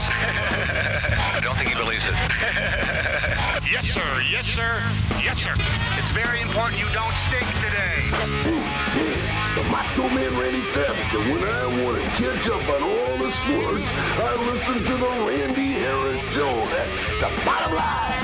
I don't think he believes it. Yes, sir. Yes, sir. Yes, sir. It's very important you don't stink today. The Macho Man Randy Savage, and when I want to catch up on all the sports, I listen to the Randy Harris Show. That's the bottom line.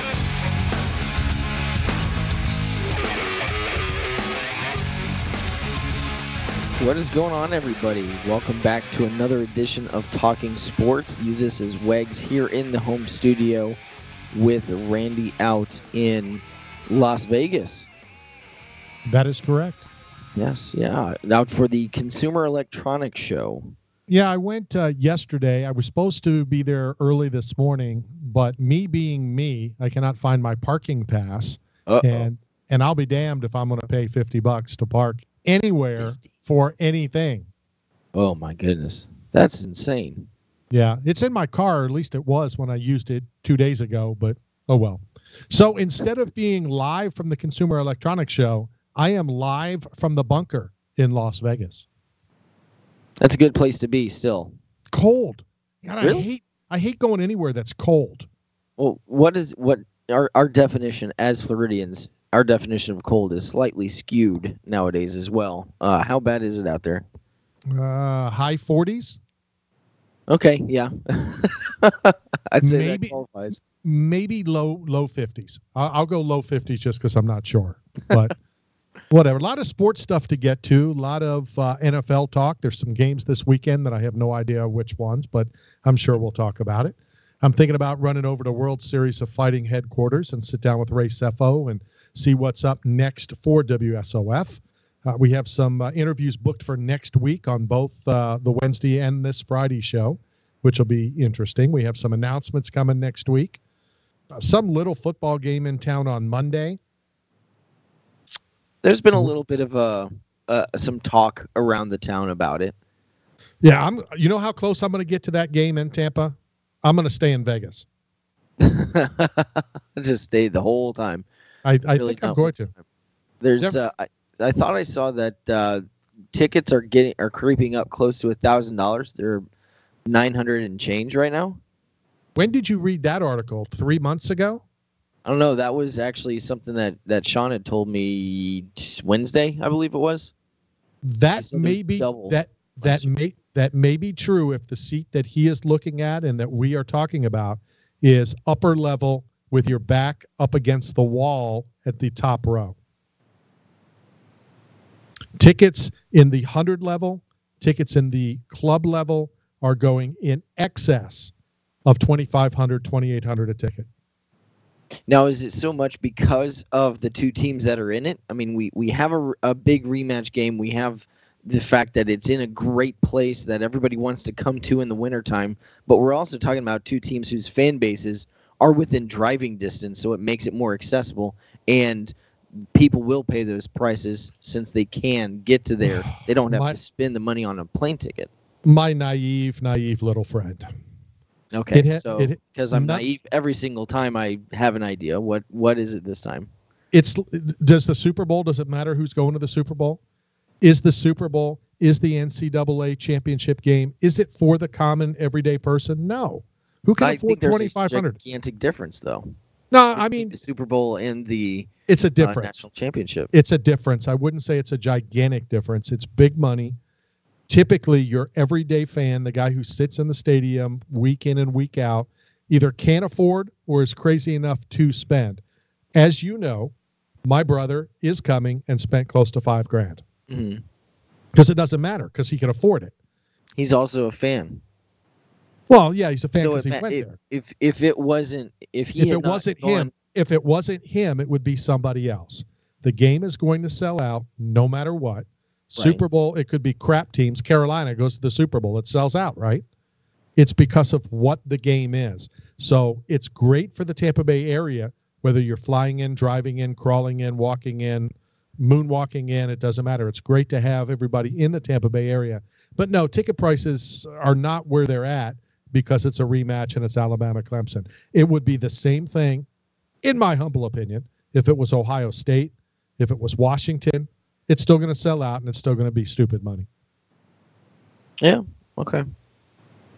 What is going on, everybody? Welcome back to another edition of Talking Sports. This is Wags here in the home studio with Randy out in Las Vegas. That is correct. Yes, yeah. Out for the Consumer Electronics Show. Yeah, I went yesterday. I was supposed to be there early this morning, but me being me, I cannot find my parking pass. And I'll be damned if I'm going to pay $50 to park anywhere 50. For anything. Oh, my goodness. That's insane. Yeah, it's in my car. At least it was when I used it 2 days ago, but oh well. So instead of being live from the Consumer Electronics Show, I am live from the bunker in Las Vegas. That's a good place to be still. Cold. God, Really? I hate going anywhere that's cold. Well, what our definition as Floridians, our definition of cold is slightly skewed nowadays as well. How bad is it out there? High 40s. Okay, yeah. I'd say Maybe- that qualifies. Maybe low 50s. I'll go low 50s just because I'm not sure. But whatever. A lot of sports stuff to get to. A lot of NFL talk. There's some games this weekend that I have no idea which ones, but I'm sure we'll talk about it. I'm thinking about running over to World Series of Fighting headquarters and sit down with Ray Sefo and see what's up next for WSOF. We have some interviews booked for next week on both the Wednesday and this Friday show, which will be interesting. We have some announcements coming next week. Some little football game in town on Monday. There's been a little bit of some talk around the town about it. Yeah, you know how close I'm going to get to that game in Tampa? I'm going to stay in Vegas. Just stay the whole time. I Really think I'm don't. going to. There's I thought I saw that tickets are creeping up close to $1,000. They're 900 and change right now. When did you read that article? 3 months ago? I don't know. That was actually something that Sean had told me Wednesday, I believe it was. That So may there's be double that last may be true if the seat that he is looking at and that we are talking about is upper level with your back up against the wall at the top row. Tickets in the 100 level, tickets in the club level are going in excess of $2,500, $2,800 a ticket. Now, is it so much because of the two teams that are in it? I mean, we have a big rematch game. We have the fact that it's in a great place that everybody wants to come to in the wintertime. But we're also talking about two teams whose fan bases are within driving distance, so it makes it more accessible. And people will pay those prices since they can get to there. They don't have to spend the money on a plane ticket. My naive little friend. Okay, because I'm naive every single time I have an idea. What is it this time? Does the Super Bowl, does it matter who's going to the Super Bowl? Is the Super Bowl, is the NCAA championship game, is it for the common everyday person? No. Who can afford $2,500? A gigantic difference, though. No, I mean the Super Bowl and the it's a difference. National championship. It's a difference. I wouldn't say it's a gigantic difference. It's big money. Typically, your everyday fan, the guy who sits in the stadium week in and week out, either can't afford or is crazy enough to spend. As you know, my brother is coming and spent close to $5,000 because it doesn't matter because he can afford it. He's also a fan. Well, yeah, he's a fan because he went there. If it wasn't him, it would be somebody else. The game is going to sell out no matter what. Right. Super Bowl, it could be crap teams. Carolina goes to the Super Bowl. It sells out, right? It's because of what the game is. So it's great for the Tampa Bay area, whether you're flying in, driving in, crawling in, walking in, moonwalking in, it doesn't matter. It's great to have everybody in the Tampa Bay area. But no, ticket prices are not where they're at because it's a rematch and it's Alabama-Clemson. It would be the same thing, in my humble opinion, if it was Ohio State, if it was Washington. It's still going to sell out and it's still going to be stupid money. Yeah, okay.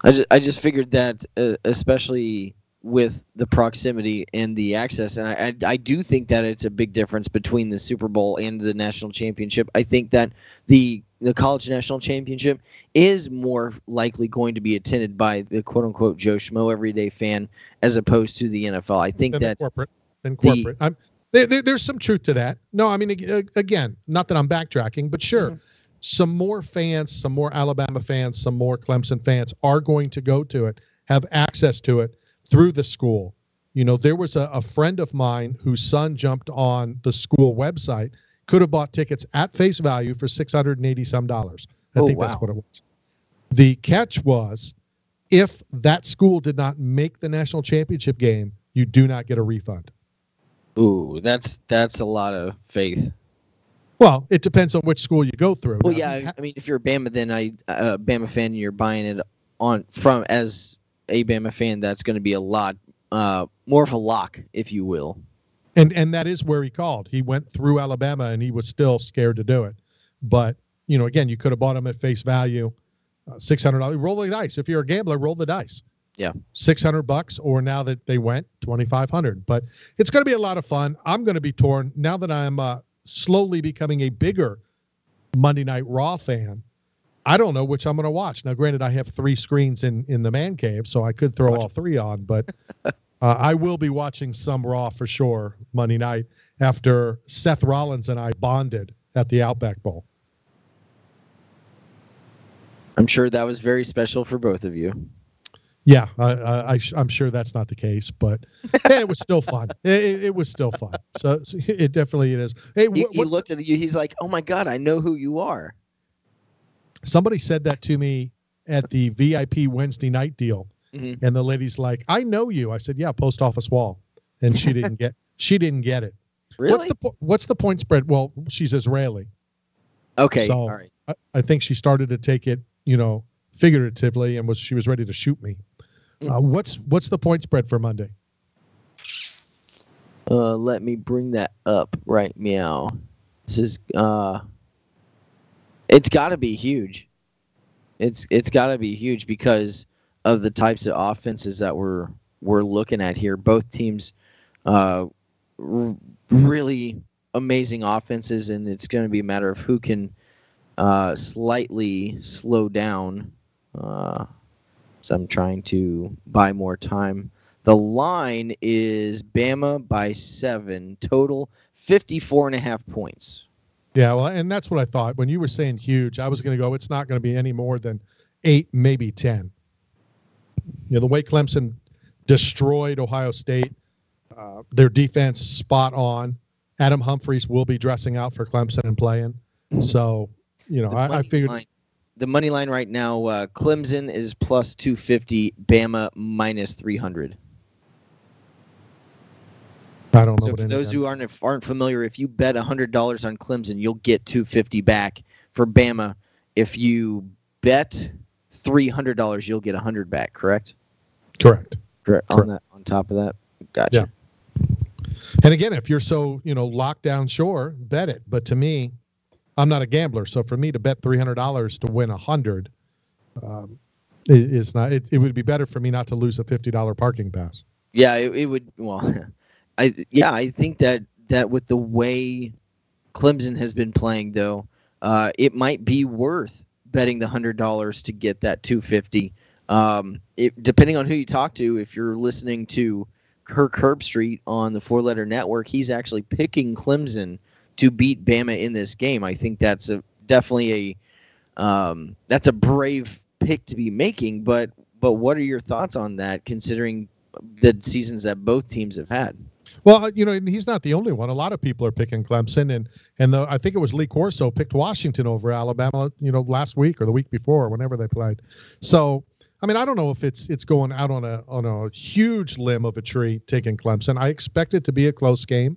I just figured that, especially with the proximity and the access, and I do think that it's a big difference between the Super Bowl and the national championship. I think that the college national championship is more likely going to be attended by the quote unquote Joe Schmo everyday fan as opposed to the NFL. I think that corporate. There's some truth to that. No, I mean, again, not that I'm backtracking, but sure. Mm-hmm. Some more fans, some more Alabama fans, some more Clemson fans are going to go to it, have access to it through the school. You know, there was a friend of mine whose son jumped on the school website, could have bought tickets at face value for $680 some. I think that's what it was. The catch was, if that school did not make the national championship game, you do not get a refund. Ooh, that's a lot of faith. Well, it depends on which school you go through. Well, yeah, I mean, if you're a Bama, then Bama fan, and you're buying it as a Bama fan, that's going to be a lot more of a lock, if you will. And that is where he called. He went through Alabama, and he was still scared to do it. But, you know, again, you could have bought him at face value, $600. Roll the dice. If you're a gambler, roll the dice. Yeah, $600, or now that they went, $2,500. But it's going to be a lot of fun. I'm going to be torn now that I'm slowly becoming a bigger Monday Night Raw fan. I don't know which I'm going to watch. Now, granted, I have 3 screens in the man cave, so I could throw all 3 on, but I will be watching some Raw for sure Monday night after Seth Rollins and I bonded at the Outback Bowl. I'm sure that was very special for both of you. Yeah, I'm sure that's not the case, but hey, it was still fun. It was still fun. So it definitely is. Hey, he looked at you. He's like, "Oh my God, I know who you are." Somebody said that to me at the VIP Wednesday night deal, and the lady's like, "I know you." I said, "Yeah, post office wall," and she didn't get it. Really? What's the point spread? Well, she's Israeli. Okay, so all right. I think she started to take it, figuratively, and she was ready to shoot me. What's the point spread for Monday? Let me bring that up right meow. This is it's got to be huge. It's got to be huge because of the types of offenses that we're looking at here. Both teams really amazing offenses, and it's going to be a matter of who can slightly slow down. So I'm trying to buy more time. The line is Bama by 7, total 54.5 points. Yeah, well, and that's what I thought. When you were saying huge, I was going to go, it's not going to be any more than 8, maybe 10. The way Clemson destroyed Ohio State, their defense spot on. Adam Humphries will be dressing out for Clemson and playing. So, I figured. The money line right now, Clemson is plus 250, Bama minus 300. I don't know. So for those who aren't familiar, if you bet $100 on Clemson, you'll get 250 back. For Bama, if you bet $300, you'll get 100 back. Correct. On top of that, gotcha. Yeah. And again, if you're so locked down, sure, bet it. But to me, I'm not a gambler, so for me to bet $300 to win 100 is not. It would be better for me not to lose a $50 parking pass. Yeah, it would. Well, I think that with the way Clemson has been playing, though, it might be worth betting the $100 to get that $250. Depending on who you talk to, if you're listening to Kirk Herbstreit on the 4-Letter Network, he's actually picking Clemson to beat Bama in this game. I think that's definitely a brave pick to be making. But what are your thoughts on that, considering the seasons that both teams have had? Well, he's not the only one. A lot of people are picking Clemson, and I think it was Lee Corso picked Washington over Alabama, last week or the week before, whenever they played. So, I mean, I don't know if it's going out on a huge limb of a tree taking Clemson. I expect it to be a close game.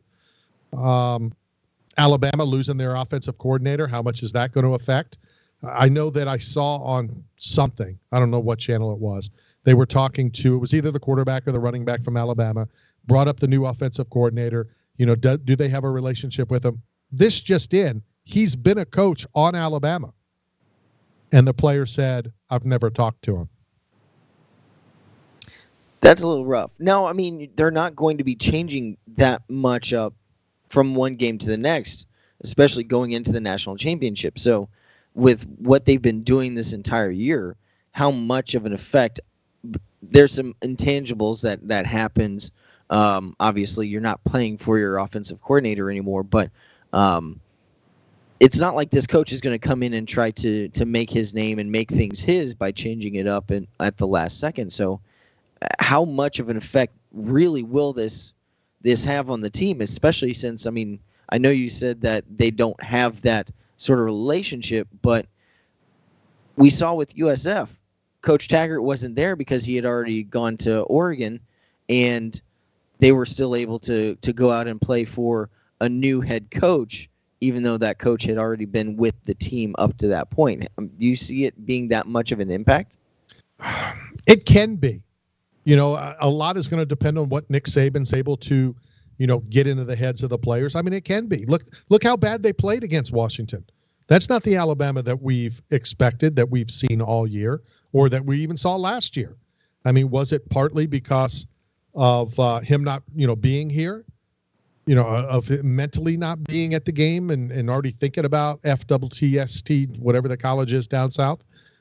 Alabama losing their offensive coordinator, how much is that going to affect? I know that I saw on something, I don't know what channel it was, they were talking to, it was either the quarterback or the running back from Alabama, brought up the new offensive coordinator. Do they have a relationship with him? This just in, he's been a coach on Alabama. And the player said, I've never talked to him. That's a little rough. No, I mean, they're not going to be changing that much up from one game to the next, especially going into the national championship. So, with what they've been doing this entire year, how much of an effect? There's some intangibles that happens. Obviously, you're not playing for your offensive coordinator anymore, but it's not like this coach is going to come in and try to make his name and make things his by changing it up at the last second. So, how much of an effect really will this have on the team, especially since, I mean, I know you said that they don't have that sort of relationship, but we saw with USF, Coach Taggart wasn't there because he had already gone to Oregon, and they were still able to go out and play for a new head coach, even though that coach had already been with the team up to that point. Do you see it being that much of an impact? It can be. You know, a lot is going to depend on what Nick Saban's able to, get into the heads of the players. I mean, it can be. Look how bad they played against Washington. That's not the Alabama that we've expected, that we've seen all year, or that we even saw last year. I mean, was it partly because of him not, being here? Of mentally not being at the game and already thinking about FWTST, whatever the college is down south?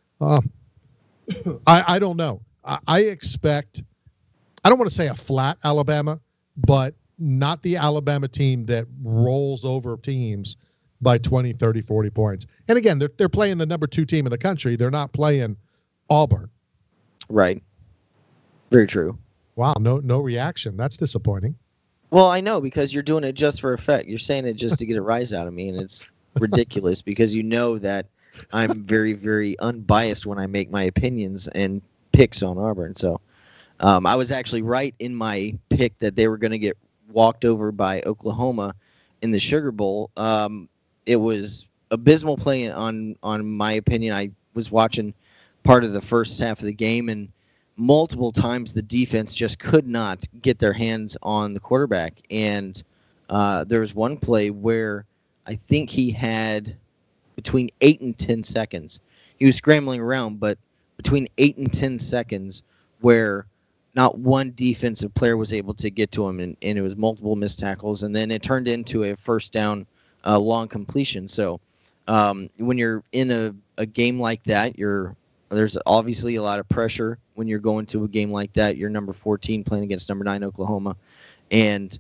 I don't know. I expect, I don't want to say a flat Alabama, but not the Alabama team that rolls over teams by 20, 30, 40 points. And again, they're playing the number 2 team in the country. They're not playing Auburn. Right. Very true. Wow, no reaction. That's disappointing. Well, I know, because you're doing it just for effect. You're saying it just to get a rise out of me, and it's ridiculous because you know that I'm very, very unbiased when I make my opinions and picks on Auburn. So I was actually right in my pick that they were going to get walked over by Oklahoma in the Sugar Bowl. It was abysmal play on my opinion. I was watching part of the first half of the game, and multiple times the defense just could not get their hands on the quarterback. And there was one play where I think he had between 8 and 10 seconds. He was scrambling around, but between 8 and 10 seconds where not one defensive player was able to get to him, and it was multiple missed tackles, and then it turned into a first down long completion. So when you're in a game like that, there's obviously a lot of pressure when you're going to a game like that. You're number 14 playing against number 9 Oklahoma, and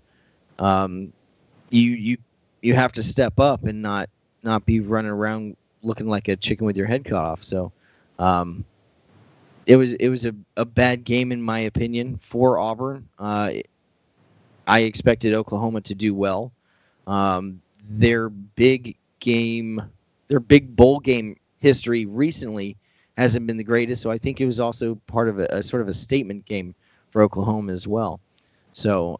you have to step up and not be running around looking like a chicken with your head cut off. So it was a bad game in my opinion for Auburn. I expected Oklahoma to do well. Their big bowl game history recently hasn't been the greatest, so I think it was also part of a sort of a statement game for Oklahoma as well. So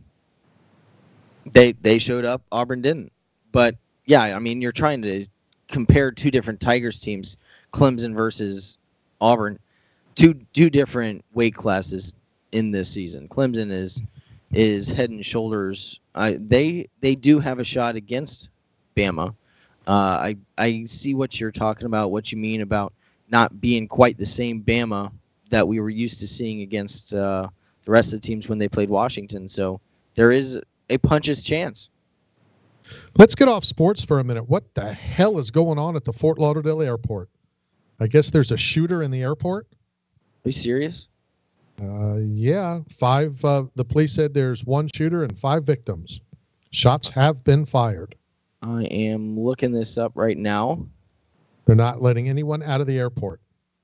they showed up, Auburn didn't. But yeah, I mean, you're trying to compare 2 different Tigers teams, Clemson versus Auburn, two different weight classes in this season. Clemson is head and shoulders. They do have a shot against Bama. I see what you're talking about, what you mean about not being quite the same Bama that we were used to seeing against the rest of the teams when they played Washington. So there is a puncher's chance. Let's get off sports for a minute. What the hell is going on at the Fort Lauderdale airport? I guess there's a shooter in the airport. Are you serious? Yeah. 5. The police said there's 1 shooter and 5 victims. Shots have been fired. I am looking this up right now. They're not letting anyone out of the airport.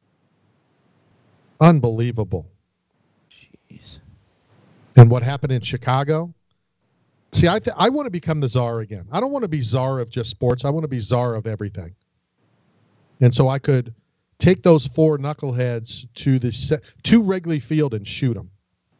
Unbelievable. Jeez. And what happened in Chicago? See, I want to become the czar again. I don't want to be czar of just sports. I want to be czar of everything. And so I could take those 4 knuckleheads to Wrigley Field and shoot them.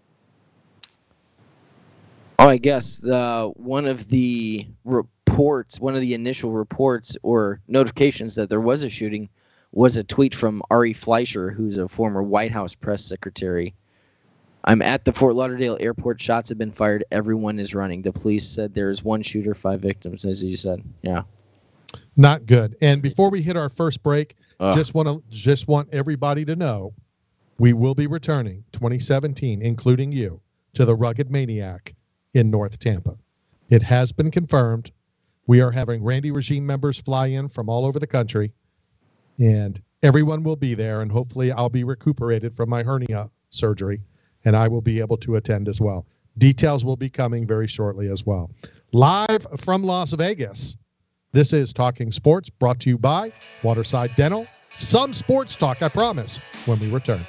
Oh, I guess one of the initial reports or notifications that there was a shooting was a tweet from Ari Fleischer, who's a former White House press secretary. I'm at the Fort Lauderdale airport. Shots have been fired. Everyone is running. The police said there is 1 shooter, 5 victims, as you said. Yeah. Not good. And before we hit our first break, just want everybody to know we will be returning 2017, including you, to the Rugged Maniac in North Tampa. It has been confirmed. We are having Randy Regime members fly in from all over the country, and everyone will be there, and hopefully I'll be recuperated from my hernia surgery, and I will be able to attend as well. Details will be coming very shortly as well. Live from Las Vegas, this is Talking Sports, brought to you by Waterside Dental. Some sports talk, I promise, when we return.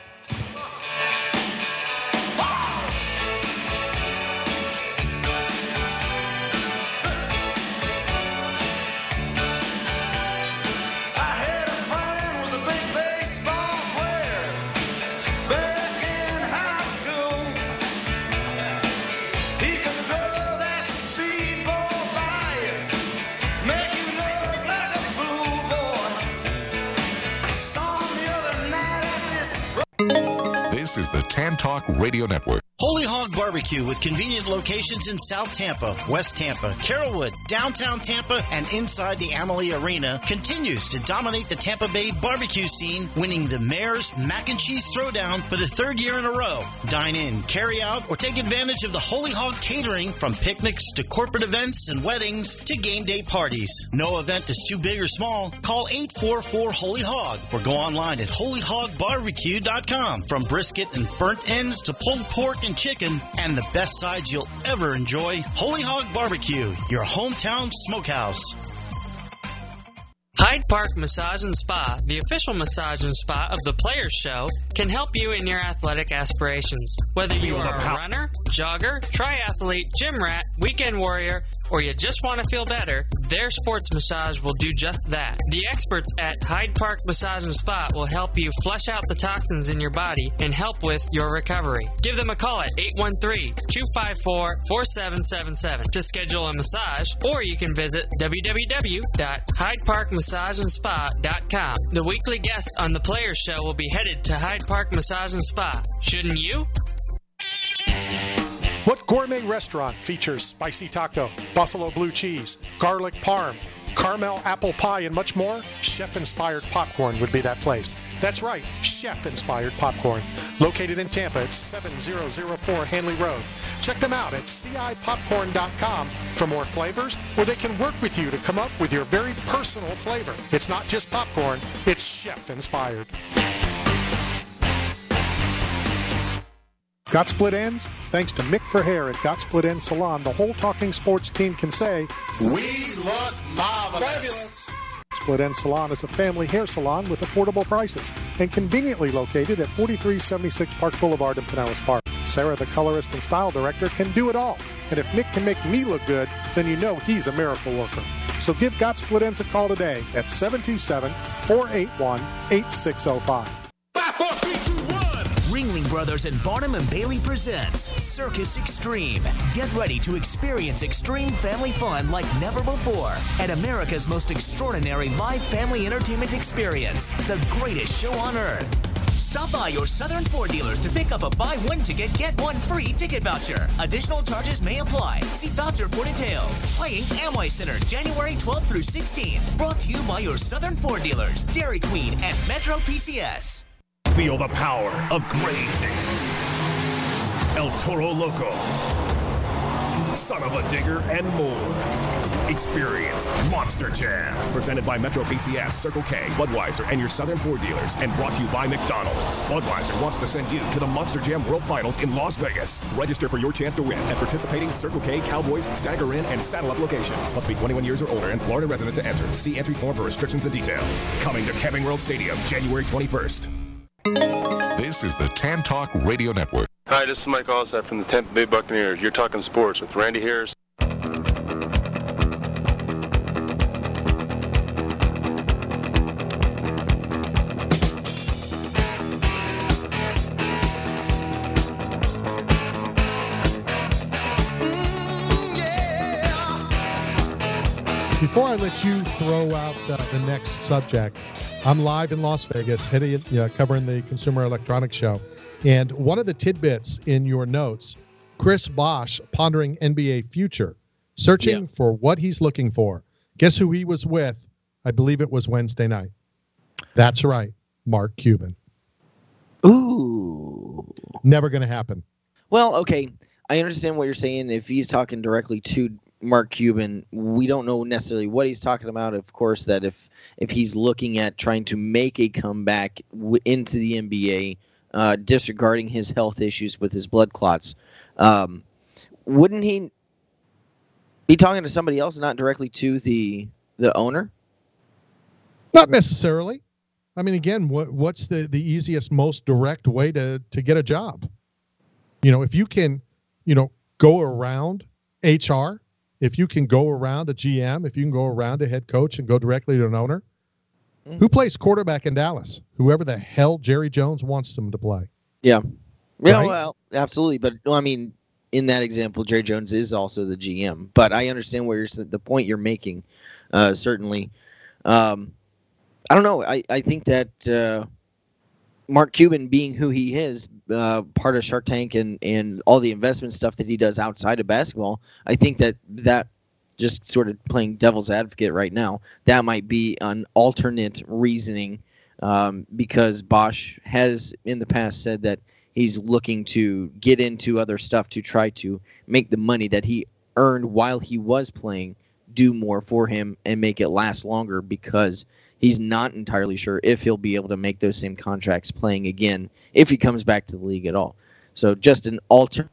This is the Tan Talk Radio Network. Holy Hog Barbecue with convenient locations in South Tampa, West Tampa, Carrollwood, downtown Tampa, and inside the Amalie Arena continues to dominate the Tampa Bay barbecue scene, winning the Mayor's Mac and Cheese Throwdown for the third year in a row. Dine in, carry out, or take advantage of the Holy Hog catering from picnics to corporate events and weddings to game day parties. No event is too big or small. Call 844-HOLY-HOG or go online at holyhogbarbecue.com. From brisket and burnt ends to pulled pork and chicken, and the best sides you'll ever enjoy. Holy Hog Barbecue, your hometown smokehouse. Hyde Park Massage and Spa, the official massage and spa of the Players Show, can help you in your athletic aspirations. Whether you are a runner, jogger, triathlete, gym rat, weekend warrior, or you just want to feel better, their sports massage will do just that. The experts at Hyde Park Massage and Spa will help you flush out the toxins in your body and help with your recovery. Give them a call at 813-254-4777 to schedule a massage, or you can visit www.hydeparkmassageandspa.com. The weekly guest on the Players Show will be headed to Hyde Park Massage and Spa. Shouldn't you? What gourmet restaurant features spicy taco, buffalo blue cheese, garlic parm, caramel apple pie, and much more? Chef-inspired popcorn would be that place. That's right, chef-inspired popcorn. Located in Tampa at 7004 Hanley Road. Check them out at cipopcorn.com for more flavors, or they can work with you to come up with your very personal flavor. It's not just popcorn, it's chef-inspired. Got split ends? Thanks to Mick for Hair at Got Split Ends Salon, the whole Talking Sports team can say, We look marvelous. fabulous. Split Ends Salon is a family hair salon with affordable prices and conveniently located at 4376 Park Boulevard in Pinellas Park. Sarah, the colorist and style director, can do it all. And if Mick can make me look good, then you know he's a miracle worker. So give Got Split Ends a call today at 727-481-8605. 5, 4, 3, 2, 1. Ringling Brothers and Barnum and Bailey presents Circus Extreme. Get ready to experience extreme family fun like never before at America's most extraordinary live family entertainment experience, the greatest show on earth. Stop by your Southern Ford dealers to pick up a buy one ticket, get one free ticket voucher. Additional charges may apply. See voucher for details. Playing Amway Center, January 12th through 16th. Brought to you by your Southern Ford dealers, Dairy Queen and Metro PCS. Feel the power of great. El Toro Loco. Son of a Digger, and more. Experience Monster Jam. Presented by Metro PCS, Circle K, Budweiser, and your Southern Ford dealers, and brought to you by McDonald's. Budweiser wants to send you to the Monster Jam World Finals in Las Vegas. Register for your chance to win at participating Circle K, Cowboys, Stagger Inn, and Saddle Up locations. Must be 21 years or older and Florida resident to enter. See entry form for restrictions and details. Coming to Camping World Stadium, January 21st. This is the Tan Talk Radio Network. Hi, this is Mike Allstott from the Tampa Bay Buccaneers. You're talking sports with Randy Harris. Before I let you throw out the next subject, I'm live in Las Vegas, covering the Consumer Electronics Show. And one of the tidbits in your notes, Chris Bosh pondering NBA future, searching for what he's looking for. Guess who he was with? I believe it was Wednesday night. That's right, Mark Cuban. Ooh. Never going to happen. Well, okay, I understand what you're saying. If he's talking directly to Mark Cuban, we don't know necessarily what he's talking about. Of course, that if he's looking at trying to make a comeback into the NBA, disregarding his health issues with his blood clots, wouldn't he be talking to somebody else, not directly to the owner? Not necessarily. I mean, again, what's the easiest, most direct way to get a job? If you can, go around HR, if you can go around a GM, if you can go around a head coach and go directly to an owner, who plays quarterback in Dallas? Whoever the hell Jerry Jones wants them to play. Yeah. Yeah, Right? well, absolutely. But, I mean, in that example, Jerry Jones is also the GM. But I understand the point you're making, certainly. I don't know. I think that Mark Cuban, being who he is, part of Shark Tank and all the investment stuff that he does outside of basketball, I think that just sort of playing devil's advocate right now, that might be an alternate reasoning, because Bosch has in the past said that he's looking to get into other stuff to try to make the money that he earned while he was playing do more for him and make it last longer, because he's not entirely sure if he'll be able to make those same contracts playing again if he comes back to the league at all. So just an alter.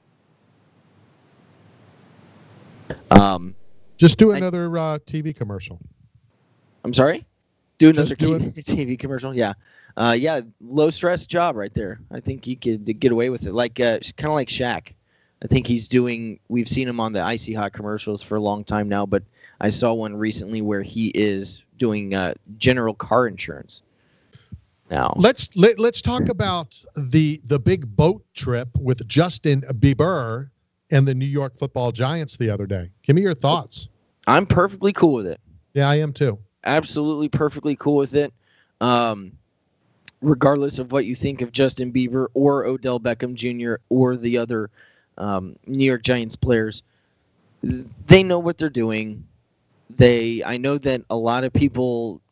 Just do another TV commercial. I'm sorry? Do another TV commercial? Yeah. Low stress job right there. I think he could get away with it. Like kind of like Shaq. I think we've seen him on the Icy Hot commercials for a long time now, but I saw one recently where he is doing general car insurance. Now let's talk about the big boat trip with Justin Bieber and the New York Football Giants the other day. Give me your thoughts. I'm perfectly cool with it. Yeah, I am too. Absolutely perfectly cool with it. Regardless of what you think of Justin Bieber or Odell Beckham Jr. or the other New York Giants players, they know what they're doing. I know that a lot of people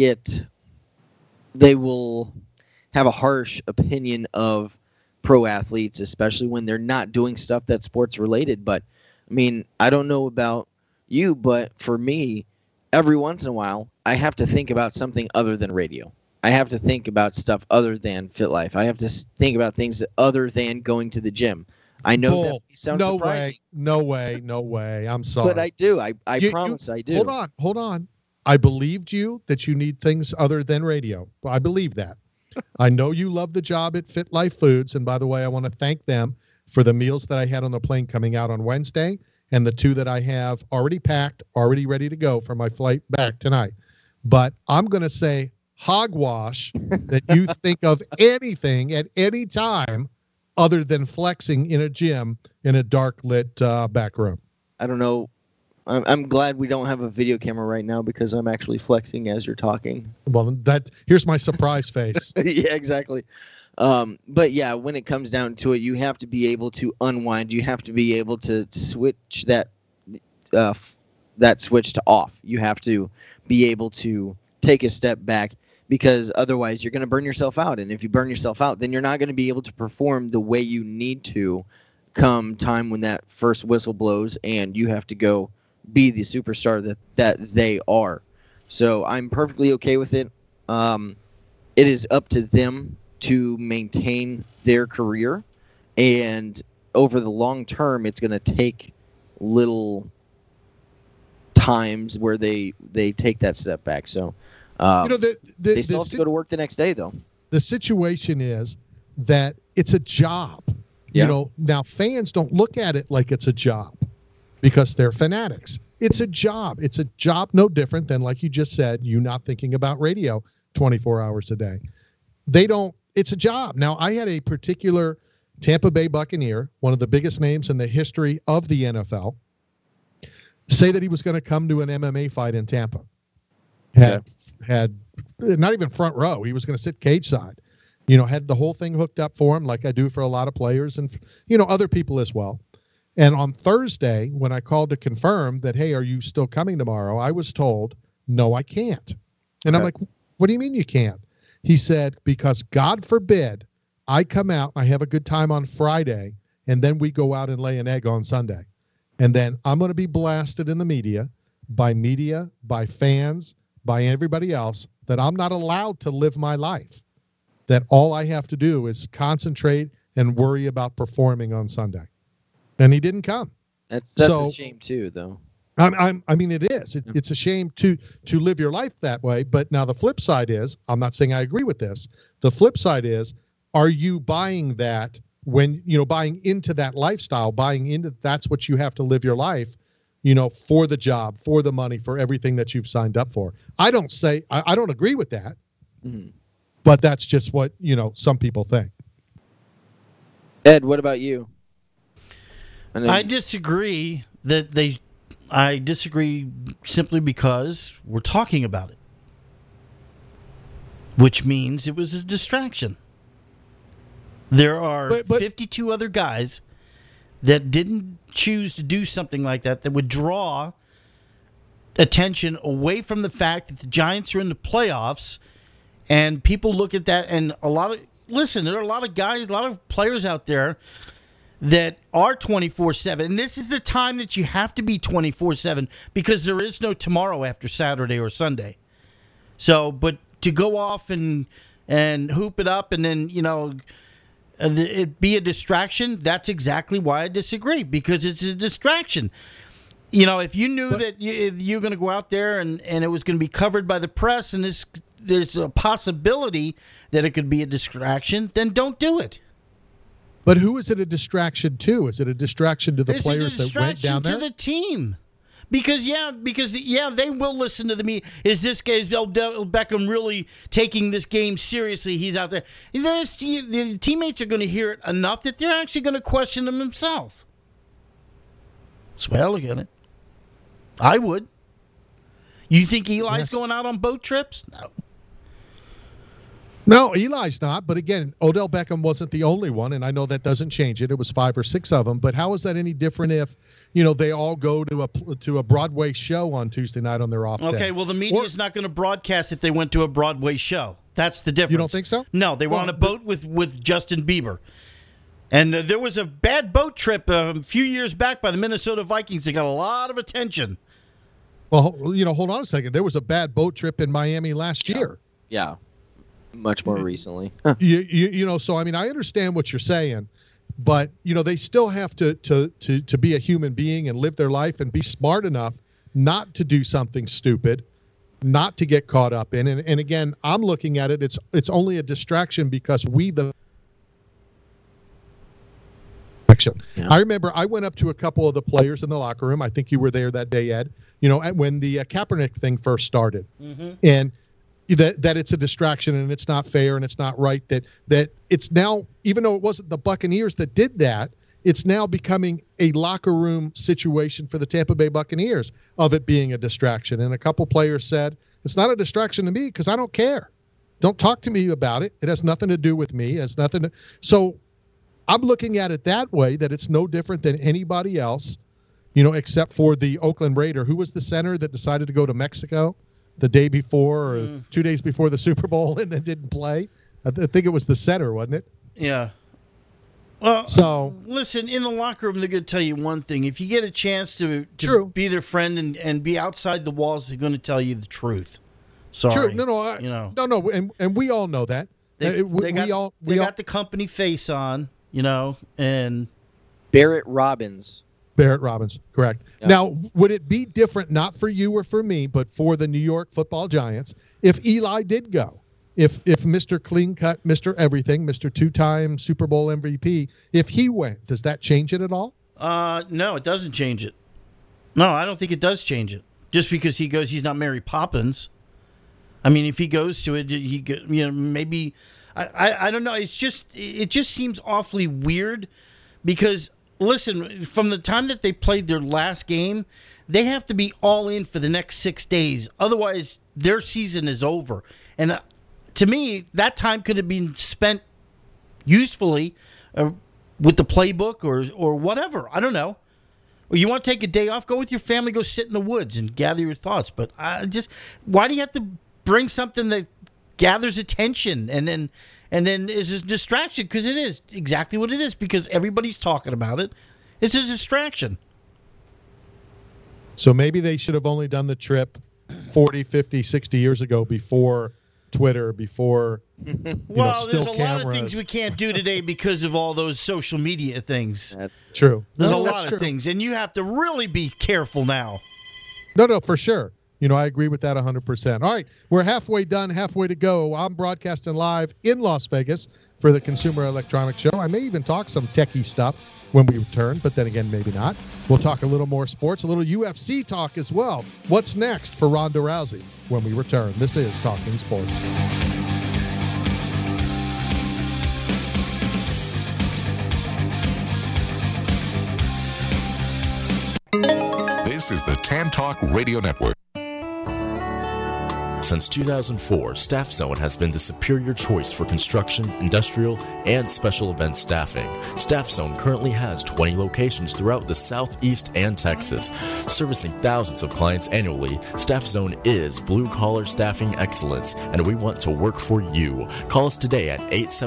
they will have a harsh opinion of pro athletes, especially when they're not doing stuff that's sports related. But I mean, I don't know about you, but for me, every once in a while, I have to think about something other than radio. I have to think about stuff other than FitLife. I have to think about things other than going to the gym. I know that sounds surprising. No way. I'm sorry. But I do. I promise I do. Hold on. I believed you that you need things other than radio. I believe that. I know you love the job at FitLife Foods. And by the way, I want to thank them for the meals that I had on the plane coming out on Wednesday and the 2 that I have already packed, already ready to go for my flight back tonight. But I'm going to say hogwash that you think of anything at any time other than flexing in a gym in a dark lit back room. I don't know. I'm glad we don't have a video camera right now because I'm actually flexing as you're talking. Well, here's my surprise face. Yeah, exactly. But yeah, when it comes down to it, you have to be able to unwind. You have to be able to switch that switch to off. You have to be able to take a step back, because otherwise you're going to burn yourself out. And if you burn yourself out, then you're not going to be able to perform the way you need to come time when that first whistle blows and you have to go be the superstar that they are. So I'm perfectly okay with it. It is up to them to maintain their career, and over the long term, it's going to take little times where they take that step back. So they still have to go to work the next day, though. The situation is that it's a job. Yeah. Now fans don't look at it like it's a job because they're fanatics. It's a job. It's a job no different than, like you just said, you not thinking about radio 24 hours a day. It's a job. Now, I had a particular Tampa Bay Buccaneer, one of the biggest names in the history of the NFL, say that he was going to come to an MMA fight in Tampa. Had not even front row. He was going to sit cage side. Had the whole thing hooked up for him like I do for a lot of players and, other people as well. And on Thursday, when I called to confirm that, hey, are you still coming tomorrow? I was told, no, I can't. And I'm like, what do you mean you can't? He said, because God forbid I come out, I have a good time on Friday, and then we go out and lay an egg on Sunday. And then I'm going to be blasted in the media, by fans, by everybody else, that I'm not allowed to live my life. That all I have to do is concentrate and worry about performing on Sunday. And he didn't come. That's a shame too, though. I mean, it is. It's a shame to live your life that way. But now the flip side is, I'm not saying I agree with this. The flip side is, are you buying that when, buying into that lifestyle, buying into that's what you have to live your life, for the job, for the money, for everything that you've signed up for? I don't agree with that. Mm-hmm. But that's just what, some people think. Ed, what about you? I disagree I disagree simply because we're talking about it, which means it was a distraction. There are 52 other guys that didn't choose to do something like that would draw attention away from the fact that the Giants are in the playoffs, and people look at that, and there are a lot of guys, a lot of players out there that are 24/7, and this is the time that you have to be 24/7 because there is no tomorrow after Saturday or Sunday. So, but to go off and hoop it up and then, it be a distraction, that's exactly why I disagree, because it's a distraction. If you knew that you're going to go out there and it was going to be covered by the press and there's a possibility that it could be a distraction, then don't do it. But who is it a distraction to? Is it a distraction to the players that went down there? To the team. Because they will listen to me. Is Odell Beckham really taking this game seriously? He's out there. And then the teammates are going to hear it enough that they're actually going to question him himself. That's the way I look at it. I would. You think Eli's going out on boat trips? No. No, Eli's not. But again, Odell Beckham wasn't the only one, and I know that doesn't change it. It was 5 or 6 of them. But how is that any different if, they all go to a Broadway show on Tuesday night on their off day? Okay, well, the media is not going to broadcast if they went to a Broadway show. That's the difference. You don't think so? No, they were on a boat with Justin Bieber. And there was a bad boat trip a few years back by the Minnesota Vikings that got a lot of attention. Well, hold on a second. There was a bad boat trip in Miami last year. Yeah. Much more recently. So I mean, I understand what you're saying, but they still have to be a human being and live their life and be smart enough not to do something stupid, not to get caught up in. And again, I'm looking at it. It's only a distraction because I remember I went up to a couple of the players in the locker room. I think you were there that day, Ed. When the Kaepernick thing first started, and that it's a distraction and it's not fair and it's not right, that it's now, even though it wasn't the Buccaneers that did that, it's now becoming a locker room situation for the Tampa Bay Buccaneers of it being a distraction. And a couple players said, it's not a distraction to me because I don't care. Don't talk to me about it. It has nothing to do with me. It has nothing to. So I'm looking at it that way, that it's no different than anybody else, except for the Oakland Raider. Who was the center that decided to go to Mexico the day before or 2 days before the Super Bowl and then didn't play? I think it was the center, wasn't it? Yeah. Well, listen, in the locker room, they're going to tell you one thing. If you get a chance to be their friend and be outside the walls, they're going to tell you the truth. Sorry. True. No. And we all know that. They got the company face on, and Barrett Robbins, correct. Yeah. Now, would it be different, not for you or for me, but for the New York Football Giants, if Eli did go? If Mr. Clean Cut, Mr. Everything, Mr. 2-time Super Bowl MVP, if he went, does that change it at all? No, it doesn't change it. No, I don't think it does change it. Just because he goes, he's not Mary Poppins. I mean, if he goes to it, maybe I don't know. It just seems awfully weird because, listen, from the time that they played their last game, they have to be all in for the next 6 days. Otherwise, their season is over. And to me, that time could have been spent usefully with the playbook or whatever. I don't know. Or you want to take a day off, go with your family, go sit in the woods and gather your thoughts. But why do you have to bring something that gathers attention and And then it's a distraction because it is exactly what it is because everybody's talking about it. It's a distraction. So maybe they should have only done the trip 40, 50, 60 years ago before Twitter, before well, there's a lot of things we can't do today because of all those social media things. That's true. There's a lot of things, and you have to really be careful now. No, for sure. I agree with that 100%. All right, we're halfway done, halfway to go. I'm broadcasting live in Las Vegas for the Consumer Electronics Show. I may even talk some techie stuff when we return, but then again, maybe not. We'll talk a little more sports, a little UFC talk as well. What's next for Ronda Rousey when we return? This is Talking Sports. This is the Tan Talk Radio Network. Since 2004, Staff Zone has been the superior choice for construction, industrial, and special event staffing. Staff Zone currently has 20 locations throughout the Southeast and Texas. Servicing thousands of clients annually, Staff Zone is blue-collar staffing excellence, and we want to work for you. Call us today at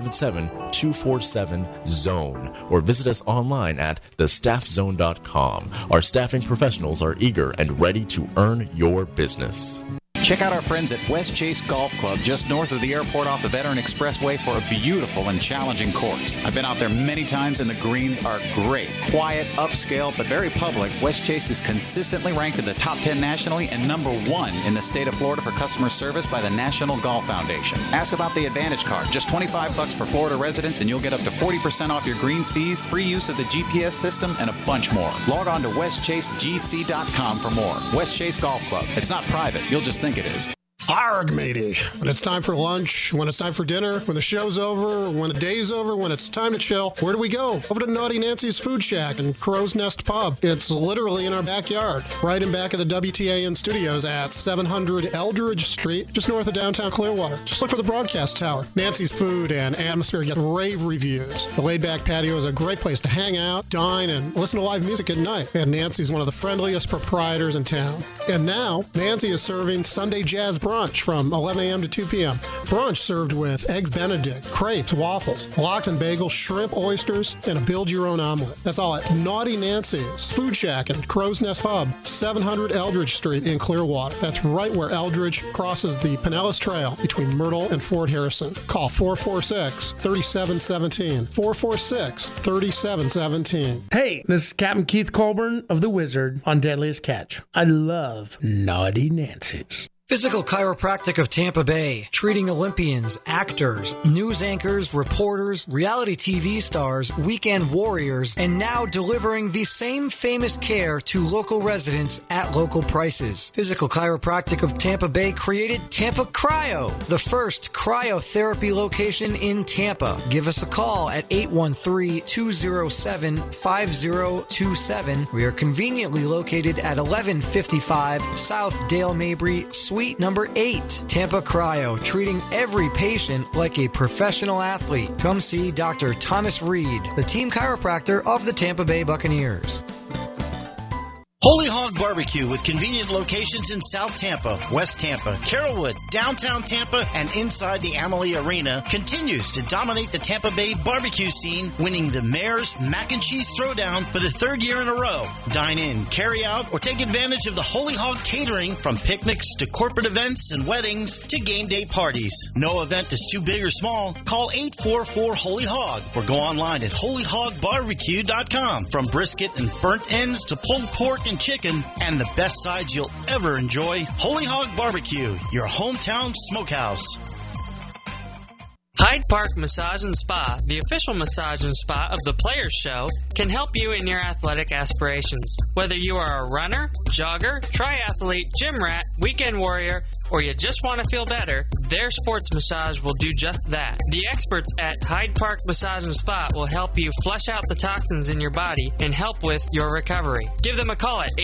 877-247-ZONE or visit us online at thestaffzone.com. Our staffing professionals are eager and ready to earn your business. Check out our friends at West Chase Golf Club just north of the airport off the Veteran Expressway for a beautiful and challenging course. I've been out there many times and the greens are great. Quiet, upscale, but very public, West Chase is consistently ranked in the top 10 nationally and number 1 in the state of Florida for customer service by the National Golf Foundation. Ask about the Advantage Card. Just $25 for Florida residents and you'll get up to 40% off your greens fees, free use of the GPS system, and a bunch more. Log on to westchasegc.com for more. West Chase Golf Club. It's not private. You'll just think it is. Arg, matey. When it's time for lunch, when it's time for dinner, when the show's over, when the day's over, when it's time to chill, where do we go? Over to Naughty Nancy's Food Shack and Crow's Nest Pub. It's literally in our backyard, right in back of the WTAN studios at 700 Eldridge Street, just north of downtown Clearwater. Just look for the broadcast tower. Nancy's food and atmosphere get rave reviews. The laid-back patio is a great place to hang out, dine, and listen to live music at night. And Nancy's one of the friendliest proprietors in town. And now, Nancy is serving Sunday Jazz Brunch from 11 a.m. to 2 p.m. Brunch served with Eggs Benedict, crepes, waffles, lox and bagels, shrimp, oysters, and a build-your-own omelet. That's all at Naughty Nancy's Food Shack and Crow's Nest Pub, 700 Eldridge Street in Clearwater. That's right where Eldridge crosses the Pinellas Trail between Myrtle and Fort Harrison. Call 446-3717. 446-3717. Hey, this is Captain Keith Colburn of The Wizard on Deadliest Catch. I love Naughty Nancy's. Physical Chiropractic of Tampa Bay, treating Olympians, actors, news anchors, reporters, reality TV stars, weekend warriors, and now delivering the same famous care to local residents at local prices. Physical Chiropractic of Tampa Bay created Tampa Cryo, the first cryotherapy location in Tampa. Give us a call at 813-207-5027. We are conveniently located at 1155 South Dale Mabry, Suite number 8. Tampa Cryo, treating every patient like a professional athlete. Come see Dr. Thomas Reed, the team chiropractor of the Tampa Bay Buccaneers. Holy Hog Barbecue with convenient locations in South Tampa, West Tampa, Carrollwood, downtown Tampa, and inside the Amalie Arena continues to dominate the Tampa Bay barbecue scene, winning the Mayor's Mac and Cheese Throwdown for the 3rd year in a row. Dine in, carry out, or take advantage of the Holy Hog catering from picnics to corporate events and weddings to game day parties. No event is too big or small. Call 844-HOLY-HOG or go online at holyhogbarbecue.com. From brisket and burnt ends to pulled pork and chicken, and the best sides you'll ever enjoy. Holy Hog Barbecue, your hometown smokehouse. Hyde Park Massage and Spa, the official massage and spa of the Players Show, can help you in your athletic aspirations. Whether you are a runner, jogger, triathlete, gym rat, weekend warrior, or you just want to feel better, their sports massage will do just that. The experts at Hyde Park Massage and Spa will help you flush out the toxins in your body and help with your recovery. Give them a call at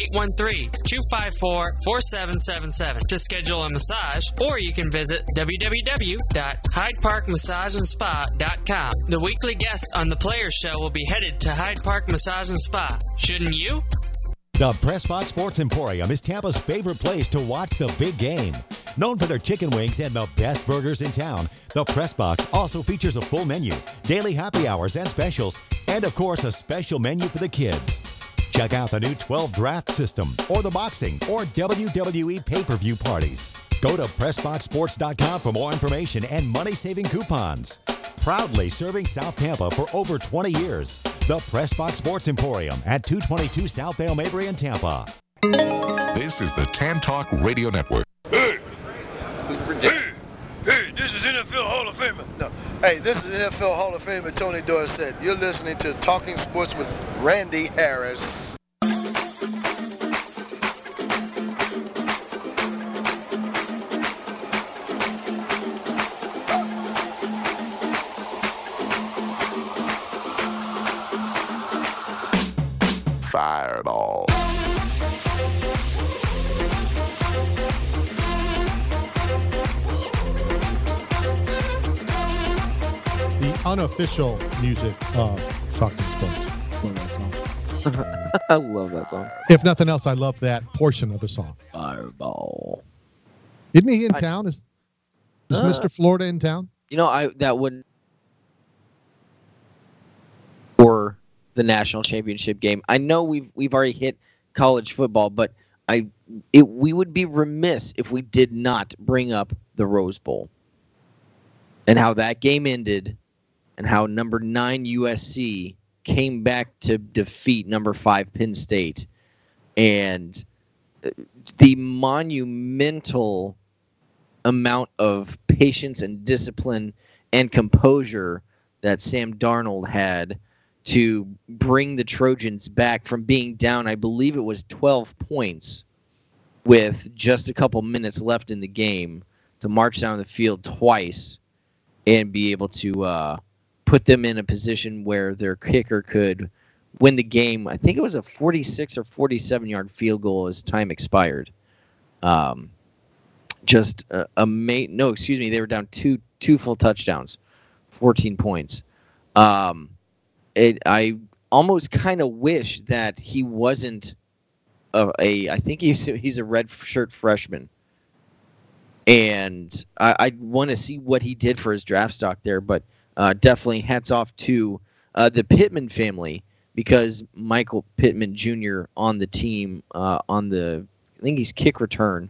813-254-4777 to schedule a massage, or you can visit www.hydeparkmassageandspa.com. The weekly guest on the Players Show will be headed to Hyde Park Massage and Spa. Shouldn't you? The Pressbox Sports Emporium is Tampa's favorite place to watch the big game. Known for their chicken wings and the best burgers in town, the Press Box also features a full menu, daily happy hours and specials, and of course a special menu for the kids. Check out the new 12 draft system or the boxing or WWE pay-per-view parties. Go to PressBoxSports.com for more information and money-saving coupons. Proudly serving South Tampa for over 20 years. The Pressbox Sports Emporium at 222 South Dale Mabry in Tampa. This is the Tan Talk Radio Network. Hey, this is NFL Hall of Famer. No, hey, this is NFL Hall of Famer Tony Dorsett. You're listening to Talking Sports with Randy Harris. Fireball. The unofficial music of Talking Sports. I love that song. If nothing else, I love that portion of the song. Fireball. Isn't he in town? Is Mr. Florida in town? You know, that would for the national championship game. I know we've already hit college football, but we would be remiss if we did not bring up the Rose Bowl and how that game ended, and how number 9 USC came back to defeat number 5 Penn State, and the monumental amount of patience and discipline and composure that Sam Darnold had to bring the Trojans back from being down, I believe it was 12 points with just a couple minutes left in the game, to march down the field twice and be able to put them in a position where their kicker could win the game. I think it was a 46 or 47-yard field goal as time expired. They were down two full touchdowns, 14 points. I almost kind of wish that he wasn't I think he's a red shirt freshman. And I want to see what he did for his draft stock there, but definitely hats off to the Pittman family, because Michael Pittman Jr. on the team I think he's kick return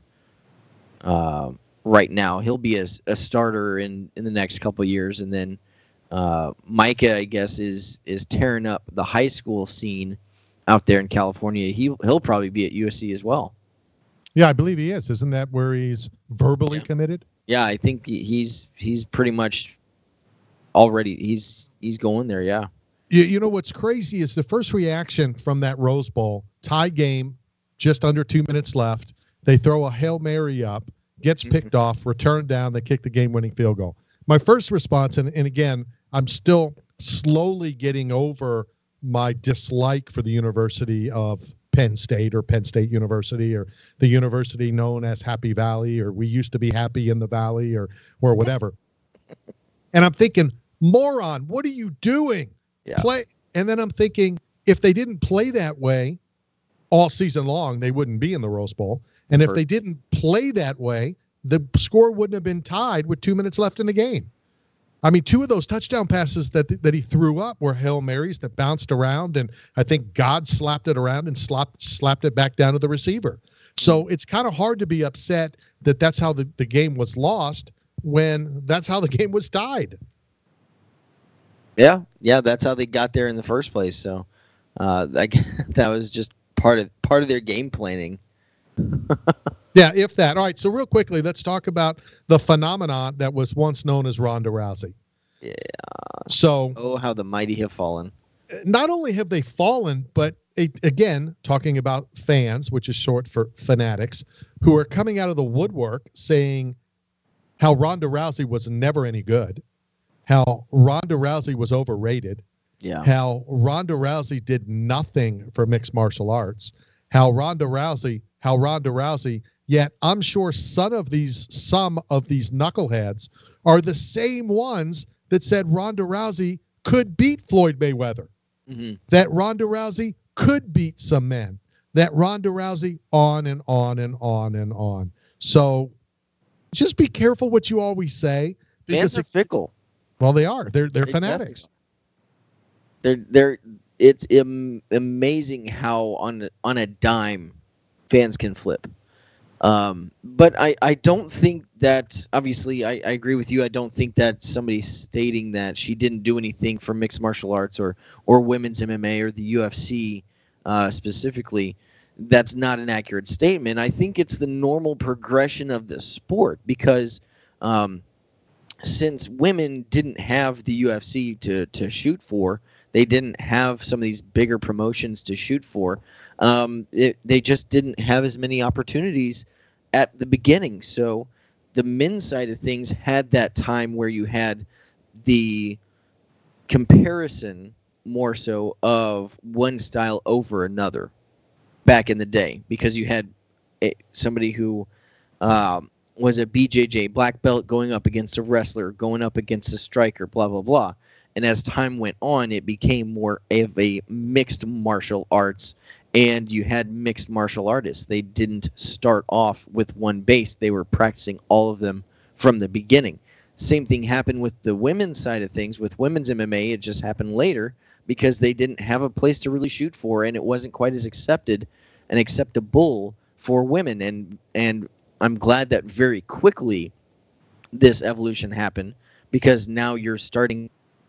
right now. He'll be a starter in the next couple of years, and then Micah, I guess, is tearing up the high school scene out there in California. He'll probably be at USC as well. Yeah, I believe he is. Isn't that where he's verbally committed? Yeah, I think he's pretty much already he's going there. Yeah. You know what's crazy is the first reaction from that Rose Bowl tie game, just under 2 minutes left. They throw a Hail Mary up, gets picked off, returned down. They kick the game-winning field goal. My first response, and again, I'm still slowly getting over my dislike for the University of Penn State, or Penn State University, or the university known as Happy Valley, or we used to be happy in the valley, or whatever. And I'm thinking, moron, what are you doing? Yeah. Play. And then I'm thinking, if they didn't play that way all season long, they wouldn't be in the Rose Bowl. And if they didn't play that way, the score wouldn't have been tied with 2 minutes left in the game. I mean, 2 of those touchdown passes that he threw up were Hail Marys that bounced around, and I think God slapped it around and slapped it back down to the receiver. So it's kind of hard to be upset that that's how the game was lost when that's how the game was tied. Yeah, that's how they got there in the first place. So that was just part of their game planning. Yeah, if that. All right, so real quickly, let's talk about the phenomenon that was once known as Ronda Rousey. Yeah. So, how the mighty have fallen. Not only have they fallen, but again, talking about fans, which is short for fanatics, who are coming out of the woodwork saying how Ronda Rousey was never any good, how Ronda Rousey was overrated, how Ronda Rousey did nothing for mixed martial arts, how Ronda Rousey, yet I'm sure some of these knuckleheads are the same ones that said Ronda Rousey could beat Floyd Mayweather, that Ronda Rousey could beat some men, that Ronda Rousey on and on and on and on. So Just be careful what you always say. Fans are fickle. Well, they are. They're fanatics. It's amazing how on a dime fans can flip. But I don't think that, obviously, I agree with you. I don't think that somebody stating that she didn't do anything for mixed martial arts or women's MMA or the UFC specifically, that's not an accurate statement. I think it's the normal progression of the sport because since women didn't have the UFC to shoot for, they didn't have some of these bigger promotions to shoot for. They just didn't have as many opportunities at the beginning. So the men's side of things had that time where you had the comparison more so of one style over another back in the day, because you had somebody who was a BJJ black belt going up against a wrestler, going up against a striker, blah, blah, blah. And as time went on, it became more of a mixed martial arts, and you had mixed martial artists. They didn't start off with one base. They were practicing all of them from the beginning. Same thing happened with the women's side of things. With women's MMA, it just happened later because they didn't have a place to really shoot for, and it wasn't quite as accepted and acceptable for women. And I'm glad that very quickly this evolution happened, because now you're starting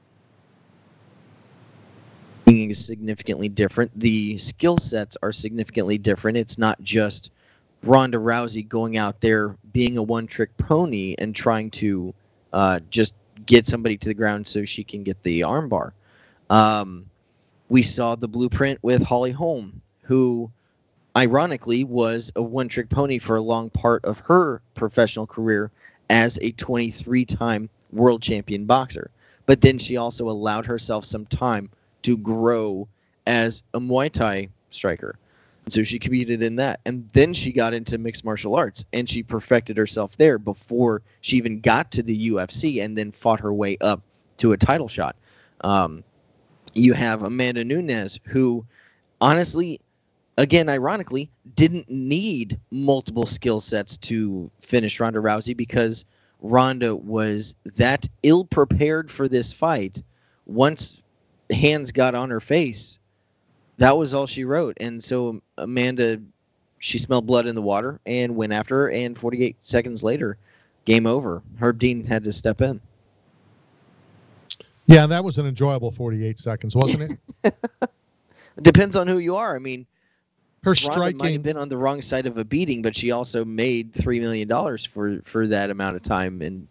being significantly different. The skill sets are significantly different. It's not just Ronda Rousey going out there being a one-trick pony and trying to just get somebody to the ground so she can get the armbar. We saw the blueprint with Holly Holm, who ironically was a one-trick pony for a long part of her professional career as a 23-time world champion boxer. But then she also allowed herself some time to grow as a Muay Thai striker. And so she competed in that. And then she got into mixed martial arts, and she perfected herself there before she even got to the UFC, and then fought her way up to a title shot. You have Amanda Nunes, who honestly, again, ironically, didn't need multiple skill sets to finish Ronda Rousey, because Ronda was that ill-prepared for this fight. Once hands got on her face, that was all she wrote. And so Amanda, she smelled blood in the water and went after her, and 48 seconds later, game over. Herb Dean had to step in. Yeah, that was an enjoyable 48 seconds, wasn't it? It depends on who you are. I mean, her striking Ronda might have been on the wrong side of a beating, but she also made $3 million for that amount of time. And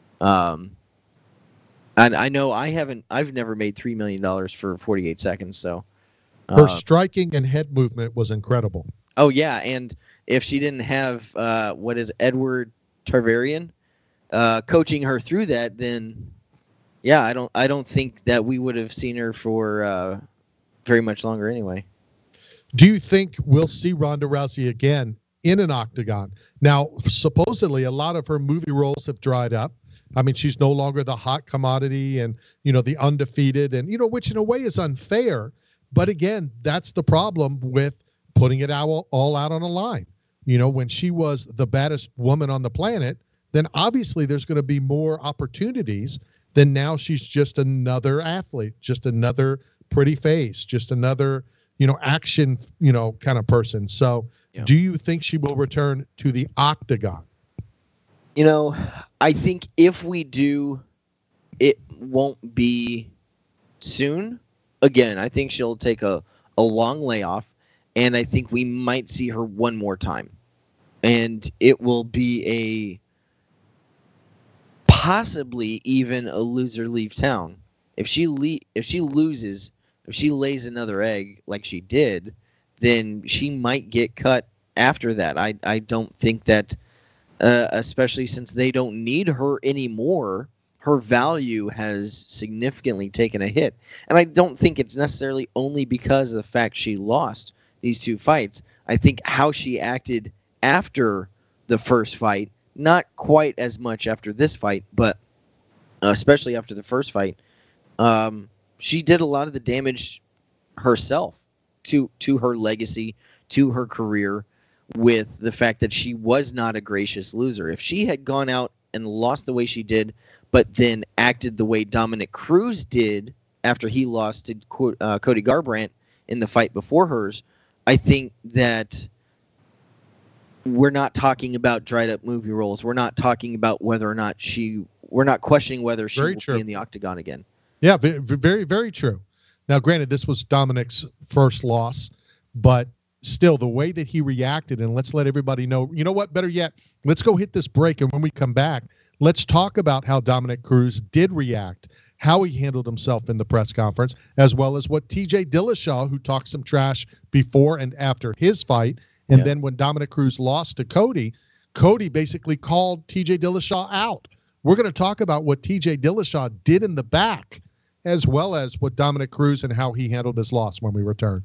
I know I've never made $3 million for 48 seconds. So her striking and head movement was incredible. Oh yeah, and if she didn't have Edward Tarvarian coaching her through that, then yeah, I don't think that we would have seen her for very much longer anyway. Do you think we'll see Ronda Rousey again in an octagon? Now, supposedly a lot of her movie roles have dried up. I mean, she's no longer the hot commodity and, the undefeated, and, which in a way is unfair. But again, that's the problem with putting it all out on a line. When she was the baddest woman on the planet, then obviously there's going to be more opportunities than now she's just another athlete, just another pretty face, just another, action, kind of person. So do you think she will return to the octagon? I think if we do, it won't be soon. Again, I think she'll take a long layoff, and I think we might see her one more time. And it will be possibly even a loser leave town. If she loses, if she lays another egg like she did, then she might get cut after that. I don't think that, especially since they don't need her anymore, her value has significantly taken a hit. And I don't think it's necessarily only because of the fact she lost these two fights. I think how she acted after the first fight, not quite as much after this fight, but especially after the first fight, she did a lot of the damage herself to her legacy, to her career, with the fact that she was not a gracious loser. If she had gone out and lost the way she did, but then acted the way Dominic Cruz did after he lost to Cody Garbrandt in the fight before hers, I think that we're not talking about dried up movie roles. We're not talking about whether or not we're not questioning whether she will be in the octagon again. Yeah, very, very true. Now, granted, this was Dominic's first loss, but still the way that he reacted, and let's let everybody know, you know what, better yet, let's go hit this break, and when we come back, let's talk about how Dominic Cruz did react, how he handled himself in the press conference, as well as what TJ Dillashaw, who talked some trash before and after his fight, and then when Dominic Cruz lost to Cody, Cody basically called TJ Dillashaw out. We're going to talk about what TJ Dillashaw did in the back, as well as what Dominic Cruz and how he handled his loss when we return.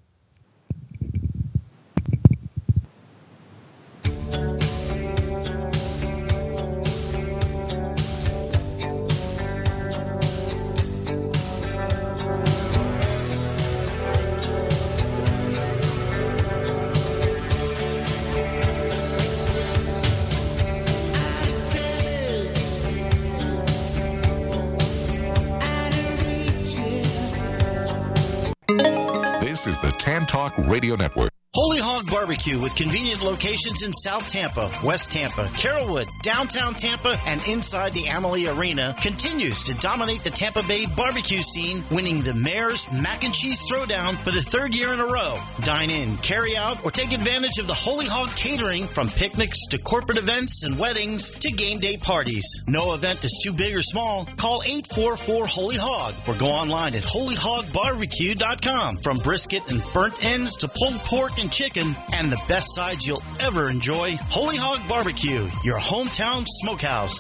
This is the Tan Talk Radio Network. Holy Hog Barbecue with convenient locations in South Tampa, West Tampa, Carrollwood, downtown Tampa, and inside the Amalie Arena continues to dominate the Tampa Bay barbecue scene, winning the Mayor's Mac and Cheese Throwdown for the third year in a row. Dine in, carry out, or take advantage of the Holy Hog catering from picnics to corporate events and weddings to game day parties. No event is too big or small. Call 844-HOLY-HOG or go online at holyhogbarbecue.com. From brisket and burnt ends to pulled pork and chicken, and the best sides you'll ever enjoy. Holy Hog Barbecue, your hometown smokehouse.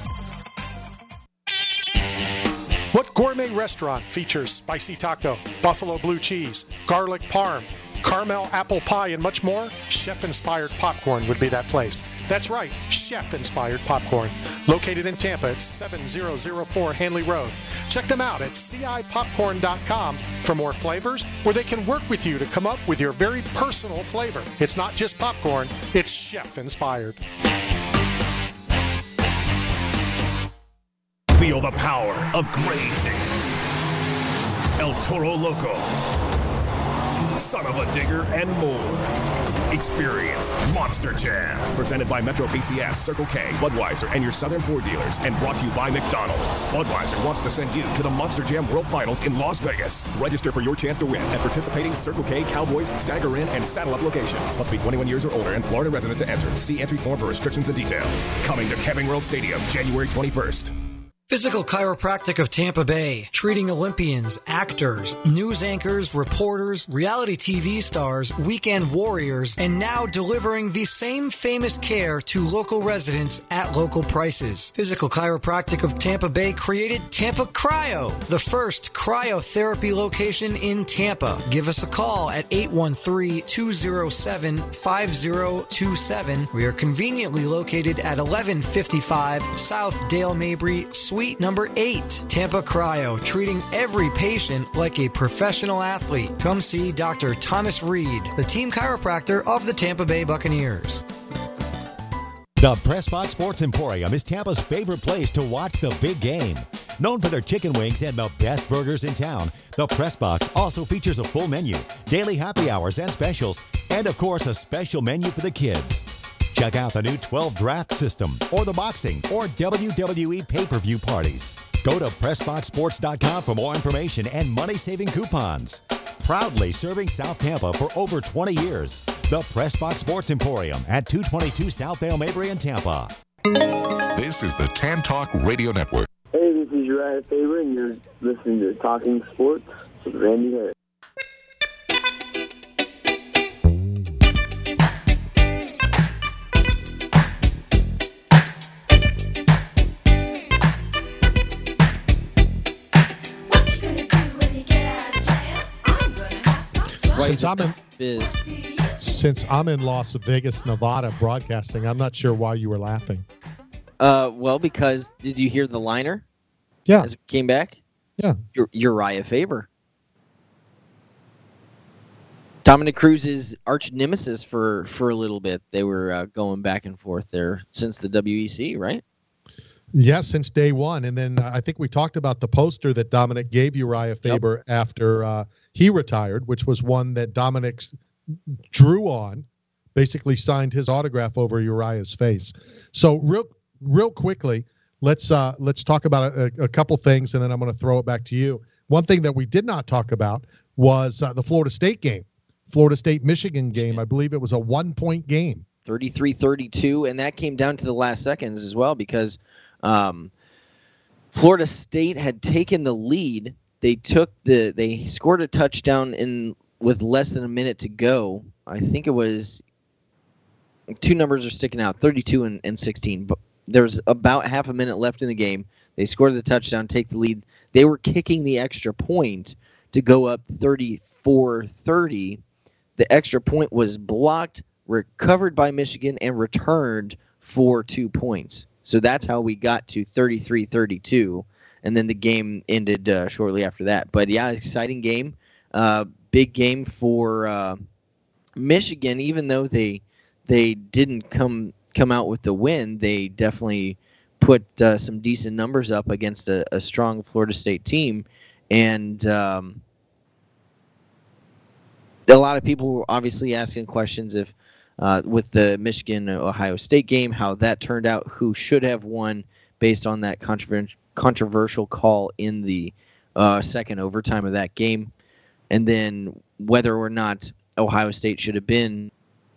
What gourmet restaurant features spicy taco, buffalo blue cheese, garlic parm, caramel apple pie, and much more? Chef-inspired popcorn would be that place. That's right, chef-inspired popcorn. Located in Tampa at 7004 Hanley Road. Check them out at cipopcorn.com for more flavors, where they can work with you to come up with your very personal flavor. It's not just popcorn, it's chef-inspired. Feel the power of Grade El Toro Loco, Son of a Digger, and more. Experience Monster Jam. Presented by Metro PCS, Circle K, Budweiser, and your Southern Ford dealers, and brought to you by McDonald's. Budweiser wants to send you to the Monster Jam World Finals in Las Vegas. Register for your chance to win at participating Circle K, Cowboys, Stagger Inn, and Saddle Up locations. Must be 21 years or older and Florida resident to enter. See entry form for restrictions and details. Coming to Camping World Stadium, January 21st. Physical Chiropractic of Tampa Bay, treating Olympians, actors, news anchors, reporters, reality TV stars, weekend warriors, and now delivering the same famous care to local residents at local prices. Physical Chiropractic of Tampa Bay created Tampa Cryo, the first cryotherapy location in Tampa. Give us a call at 813-207-5027. We are conveniently located at 1155 South Dale Mabry, Suite number 8. Tampa Cryo, treating every patient like a professional athlete. Come see Dr. Thomas Reed, the team chiropractor of the Tampa Bay Buccaneers. The Pressbox Sports Emporium is Tampa's favorite place to watch the big game. Known for their chicken wings and the best burgers in town, the Pressbox also features a full menu, daily happy hours and specials, and of course a special menu for the kids. Check out the new 12 draft system, or the boxing or WWE pay-per-view parties. Go to PressboxSports.com for more information and money-saving coupons. Proudly serving South Tampa for over 20 years. The Pressbox Sports Emporium at 222 South Dale Mabry in Tampa. This is the Tan Talk Radio Network. Hey, this is Uriah Faber, and you're listening to Talking Sports with Randy Harris. Since I'm in Las Vegas, Nevada, broadcasting, I'm not sure why you were laughing. Well, because did you hear the liner? Yeah. As it came back? Yeah. Uriah Faber. Dominic Cruz's arch nemesis for a little bit. They were going back and forth there since the WEC, right? Yes, since day one. And then I think we talked about the poster that Dominic gave Uriah Faber after he retired, which was one that Dominic drew on, basically signed his autograph over Uriah's face. So real quickly, let's talk about a couple things, and then I'm going to throw it back to you. One thing that we did not talk about was the Florida State game. Florida State-Michigan game. I believe it was a 1-point game. 33-32, and that came down to the last seconds as well because Florida State had taken the lead. They scored a touchdown with less than a minute to go. I think it was two numbers are sticking out, 32 and 16. But there's about half a minute left in the game. They scored the touchdown, take the lead. They were kicking the extra point to go up 34-30. The extra point was blocked, recovered by Michigan, and returned for 2 points. So that's how we got to 33-32, and then the game ended shortly after that. But, yeah, exciting game. Big game for Michigan. Even though they didn't come out with the win, they definitely put some decent numbers up against a strong Florida State team. And a lot of people were obviously asking questions if with the Michigan-Ohio State game, how that turned out, who should have won based on that controversial call in the second overtime of that game, and then whether or not Ohio State should have been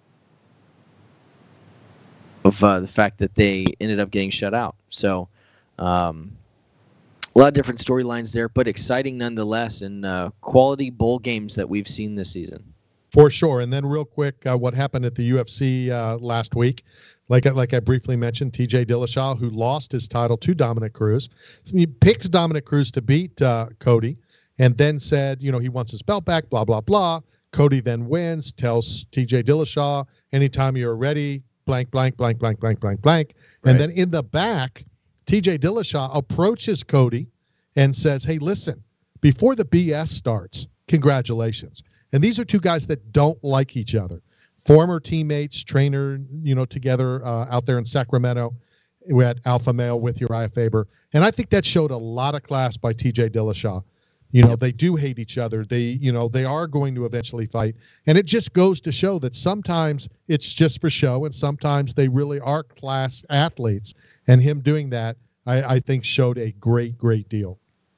of the fact that they ended up getting shut out. So a lot of different storylines there, but exciting nonetheless, and quality bowl games that we've seen this season. For sure. And then real quick, what happened at the UFC last week, like I briefly mentioned, TJ Dillashaw, who lost his title to Dominic Cruz. He picked Dominic Cruz to beat Cody and then said, he wants his belt back, blah, blah, blah. Cody then wins, tells TJ Dillashaw, anytime you're ready, blank, blank, blank, blank, blank, blank, blank. Right. And then in the back, TJ Dillashaw approaches Cody and says, hey, listen, before the BS starts, congratulations. And these are two guys that don't like each other. Former teammates, trainer, together out there in Sacramento. We had Alpha Male with Uriah Faber. And I think that showed a lot of class by TJ Dillashaw. They do hate each other. They are going to eventually fight. And it just goes to show that sometimes it's just for show and sometimes they really are class athletes. And him doing that, I think, showed a great, great deal.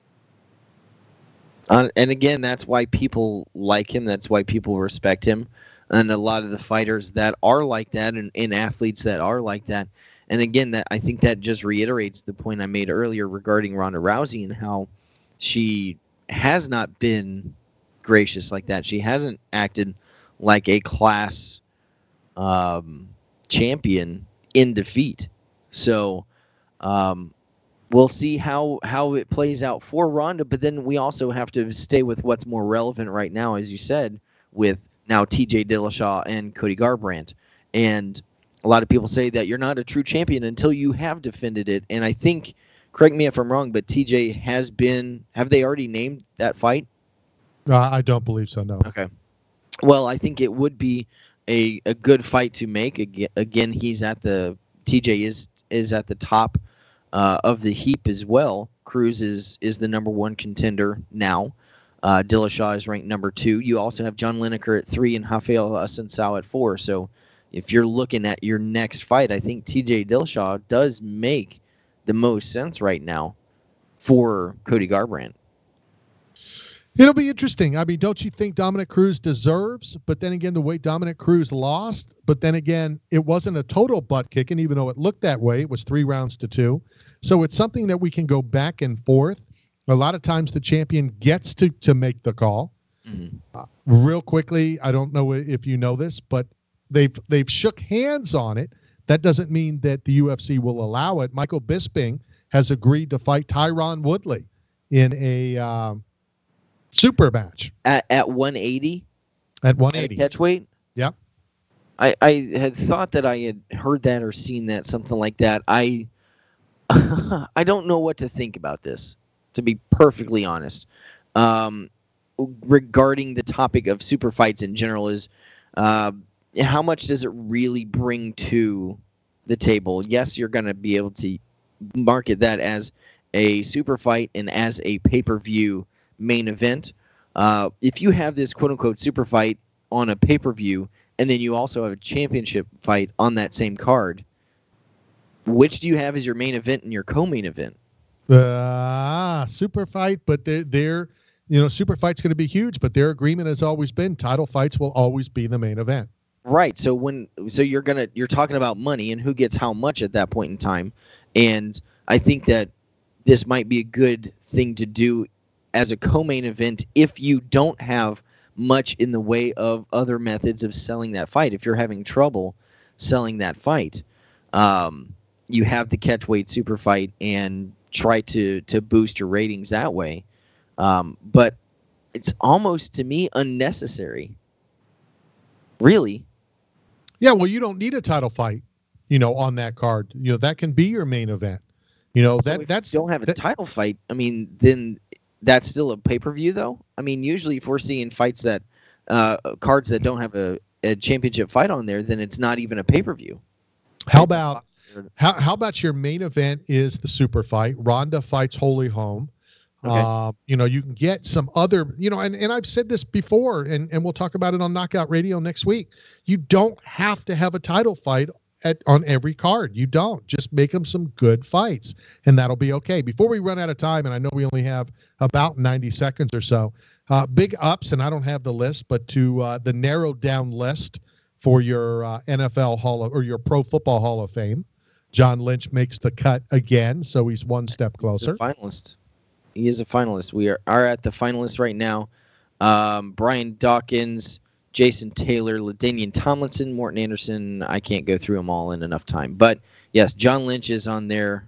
And again, that's why people like him. That's why people respect him. And a lot of the fighters that are like that and athletes that are like that. And again, I think that just reiterates the point I made earlier regarding Ronda Rousey and how she has not been gracious like that. She hasn't acted like a class champion in defeat. So we'll see how it plays out for Ronda, but then we also have to stay with what's more relevant right now, as you said, with now TJ Dillashaw and Cody Garbrandt. And a lot of people say that you're not a true champion until you have defended it. And I think, correct me if I'm wrong, but TJ has been, have they already named that fight? I don't believe so, no. Okay. Well, I think it would be a good fight to make. Again, TJ is at the top of the heap as well. Cruz is the number one contender now. Dillashaw is ranked number 2. You also have John Lineker at 3 and Rafael Assunção at 4. So if you're looking at your next fight, I think TJ Dillashaw does make the most sense right now for Cody Garbrandt. It'll be interesting. I mean, don't you think Dominic Cruz deserves? But then again, the way Dominic Cruz lost, but then again, it wasn't a total butt kicking, even though it looked that way. It was 3 rounds to 2. So it's something that we can go back and forth. A lot of times the champion gets to make the call. Mm-hmm. Real quickly, I don't know if you know this, but they've shook hands on it. That doesn't mean that the UFC will allow it. Michael Bisping has agreed to fight Tyron Woodley in a super match. At 180? At 180. Catch weight? Yeah. I had thought that I had heard that or seen that, something like that. I don't know what to think about this, to be perfectly honest. regarding the topic of super fights in general is how much does it really bring to the table? Yes, you're going to be able to market that as a super fight and as a pay-per-view main event. If you have this quote-unquote super fight on a pay-per-view and then you also have a championship fight on that same card, which do you have as your main event and your co-main event? Super fight, but they're super fight's going to be huge, but their agreement has always been title fights will always be the main event. Right. So you're talking about money and who gets how much at that point in time. And I think that this might be a good thing to do as a co-main event if you don't have much in the way of other methods of selling that fight. If you're having trouble selling that fight, you have the catchweight super fight and try to boost your ratings that way. But it's almost, to me, unnecessary. Really. Yeah, well, you don't need a title fight, on that card. That can be your main event. So if you don't have a title fight, I mean, then that's still a pay-per-view, though? I mean, usually if we're seeing fights that cards that don't have a championship fight on there, then it's not even a pay-per-view. How about your main event is the super fight? Ronda fights Holly Holm. Okay. You can get some other, and I've said this before, and we'll talk about it on Knockout Radio next week. You don't have to have a title fight on every card. You don't. Just make them some good fights, and that'll be okay. Before we run out of time, and I know we only have about 90 seconds or so, big ups, and I don't have the list, but to the narrowed down list for your NFL or your Pro Football Hall of Fame, John Lynch makes the cut again, so he's one step closer. He's a finalist. He is a finalist. We are at the finalists right now. Brian Dawkins, Jason Taylor, LaDainian Tomlinson, Morton Anderson. I can't go through them all in enough time. But, yes, John Lynch is on there.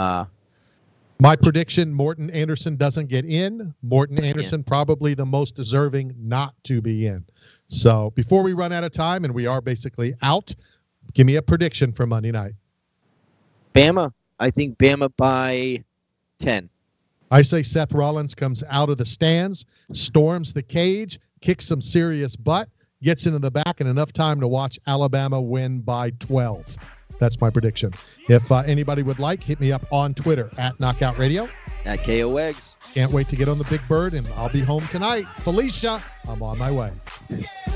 My prediction, Morton Anderson doesn't get in. Morton Anderson probably the most deserving not to be in. So before we run out of time, and we are basically out, give me a prediction for Monday night. Bama. I think Bama by 10. I say Seth Rollins comes out of the stands, storms the cage, kicks some serious butt, gets into the back, and enough time to watch Alabama win by 12. That's my prediction. If anybody would like, hit me up on Twitter at Knockout Radio. At KO Eggs. Can't wait to get on the Big Bird, and I'll be home tonight. Felicia, I'm on my way.